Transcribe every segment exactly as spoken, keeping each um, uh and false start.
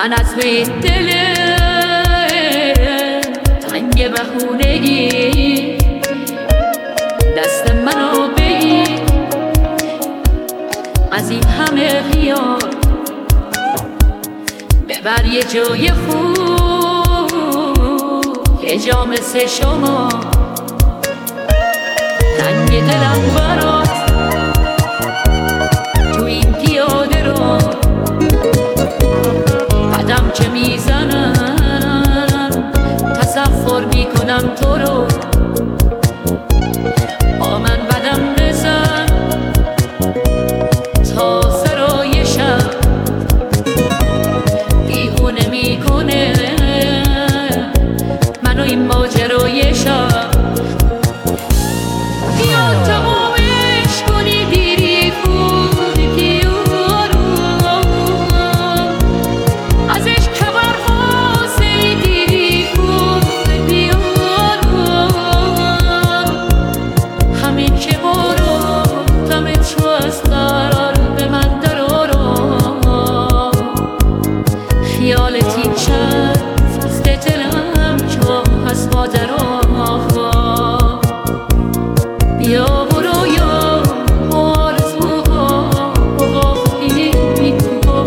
من از روی دل تنگ بهونگی دست منو بگیر از این همه خیال ببر یه جای خوب یه جا مثل شما تنگ دلم برات تو این پیاده رو قدم که میزنم تصور میکنم تو رو با من بدم بزن تا سرای شب دیوونه میکنه منو این ماجرای شب بیا تمامش کنی دیری خود پیارو ازش کبر حاصلی دیری خود پیارو همین که برو دم تو از قرار به من در آرا خیالت این شد فست دلم چو هست مادرها بیا برو یا آرزوها بغاقی میکن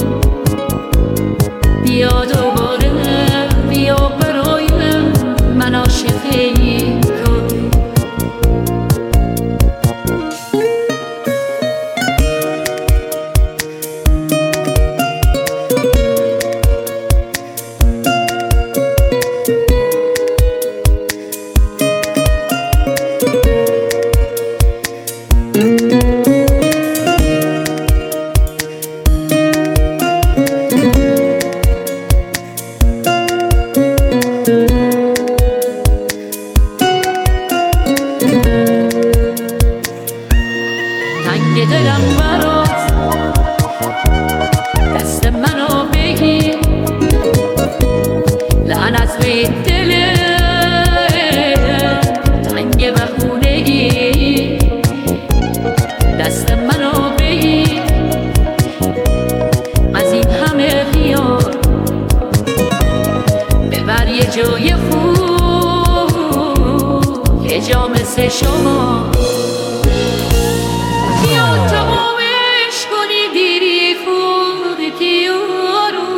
بیا دوباره بیا برای من عاشقی کن تنگ دلم برات دست منو بگیر لعنت روی دل تنگ بهونگی دست منو بگیر از این همه خیال ببر یه جای خوب یه جا مثل شما بیا تمامش کنی دیری خود پیارو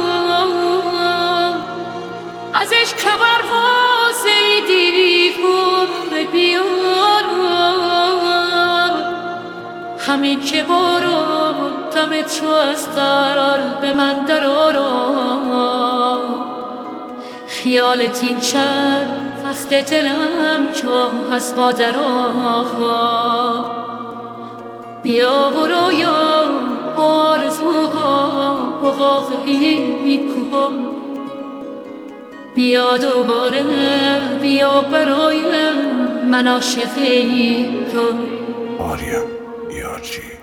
ازش کبر حاصلی دیری خود پیارو همین که برو دم تو از قرار به من در آرا خیالت این شد فست دلم چون هست مادرها بیا برو یا آرزوها بغاقی میکن بیا دوباره بیا برای من عاشقی کن آریا یارچی